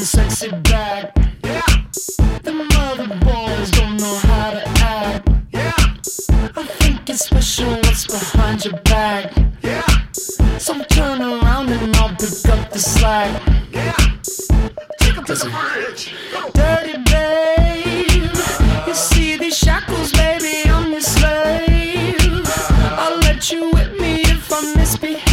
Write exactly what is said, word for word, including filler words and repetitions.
sexy back. Yeah. The mother boys don't know how to act. Yeah. I think it's special what's behind your back. Yeah. So turn around and I'll pick up the slack. Yeah. Take up to the bridge. Dirty babe. You see these shackles, baby, I'm your slave. I'll let you whip me if I misbehave.